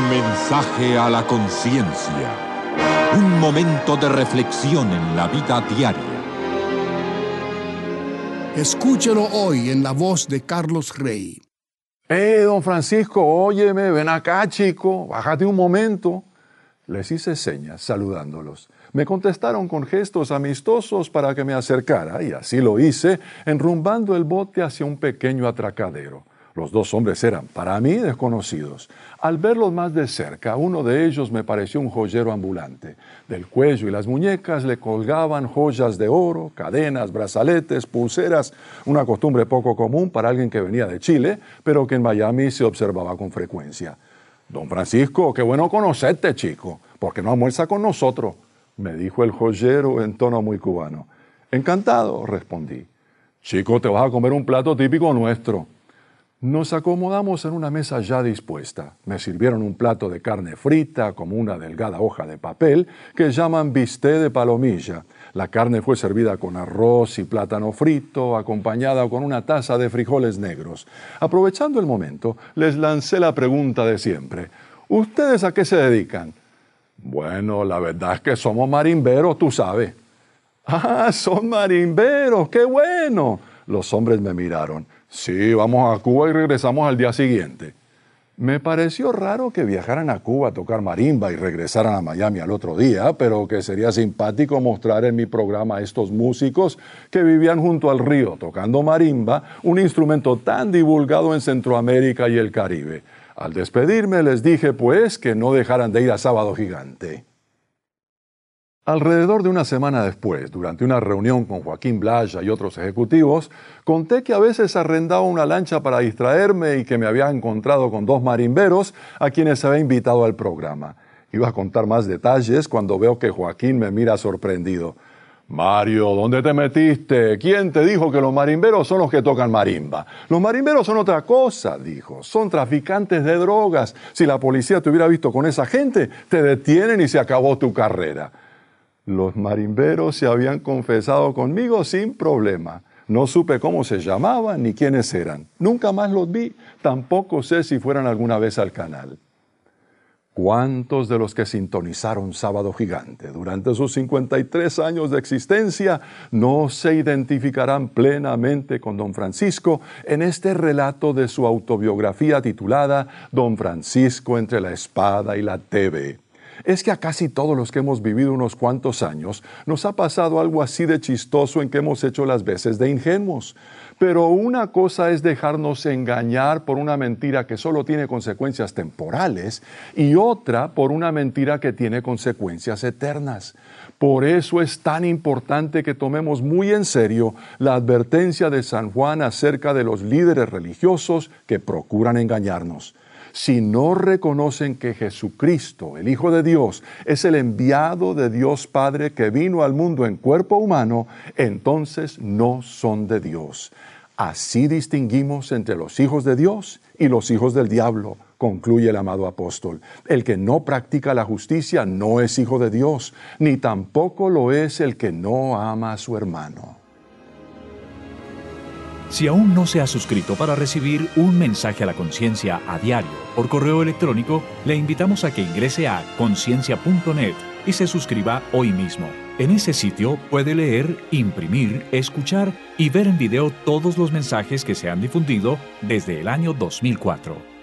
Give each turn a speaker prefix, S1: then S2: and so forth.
S1: Mensaje a la conciencia. Un momento de reflexión en la vida diaria.
S2: Escúchelo hoy en la voz de Carlos Rey.
S3: Don Francisco, óyeme, ven acá, chico, bájate un momento. Les hice señas saludándolos. Me contestaron con gestos amistosos para que me acercara, y así lo hice, enrumbando el bote hacia un pequeño atracadero. Los dos hombres eran, para mí, desconocidos. Al verlos más de cerca, uno de ellos me pareció un joyero ambulante. Del cuello y las muñecas le colgaban joyas de oro, cadenas, brazaletes, pulseras, una costumbre poco común para alguien que venía de Chile, pero que en Miami se observaba con frecuencia. «Don Francisco, qué bueno conocerte, chico. ¿Por qué no almuerza con nosotros?», me dijo el joyero en tono muy cubano. «Encantado», respondí. «Chico, te vas a comer un plato típico nuestro». Nos acomodamos en una mesa ya dispuesta. Me sirvieron un plato de carne frita, como una delgada hoja de papel, que llaman bistec de palomilla. La carne fue servida con arroz y plátano frito, acompañada con una taza de frijoles negros. Aprovechando el momento, les lancé la pregunta de siempre. ¿Ustedes a qué se dedican? Bueno, la verdad es que somos marimberos, tú sabes. ¡Ah, son marimberos! ¡Qué bueno! Los hombres me miraron. Sí, vamos a Cuba y regresamos al día siguiente. Me pareció raro que viajaran a Cuba a tocar marimba y regresaran a Miami al otro día, pero que sería simpático mostrar en mi programa a estos músicos que vivían junto al río tocando marimba, un instrumento tan divulgado en Centroamérica y el Caribe. Al despedirme les dije, pues, que no dejaran de ir a Sábado Gigante. Alrededor de una semana después, durante una reunión con Joaquín Blaya y otros ejecutivos, conté que a veces arrendaba una lancha para distraerme y que me había encontrado con dos marimberos a quienes había invitado al programa. Iba a contar más detalles cuando veo que Joaquín me mira sorprendido. «Mario, ¿dónde te metiste? ¿Quién te dijo que los marimberos son los que tocan marimba? Los marimberos son otra cosa», dijo. «Son traficantes de drogas. Si la policía te hubiera visto con esa gente, te detienen y se acabó tu carrera». Los marimberos se habían confesado conmigo sin problema. No supe cómo se llamaban ni quiénes eran. Nunca más los vi. Tampoco sé si fueran alguna vez al canal. ¿Cuántos de los que sintonizaron Sábado Gigante durante sus 53 años de existencia no se identificarán plenamente con Don Francisco en este relato de su autobiografía titulada Don Francisco entre la espada y la TV? Es que a casi todos los que hemos vivido unos cuantos años nos ha pasado algo así de chistoso en que hemos hecho las veces de ingenuos. Pero una cosa es dejarnos engañar por una mentira que solo tiene consecuencias temporales y otra por una mentira que tiene consecuencias eternas. Por eso es tan importante que tomemos muy en serio la advertencia de San Juan acerca de los líderes religiosos que procuran engañarnos. Si no reconocen que Jesucristo, el Hijo de Dios, es el enviado de Dios Padre que vino al mundo en cuerpo humano, entonces no son de Dios. Así distinguimos entre los hijos de Dios y los hijos del diablo, concluye el amado apóstol. El que no practica la justicia no es hijo de Dios, ni tampoco lo es el que no ama a su hermano.
S4: Si aún no se ha suscrito para recibir un mensaje a la conciencia a diario por correo electrónico, le invitamos a que ingrese a conciencia.net y se suscriba hoy mismo. En ese sitio puede leer, imprimir, escuchar y ver en video todos los mensajes que se han difundido desde el año 2004.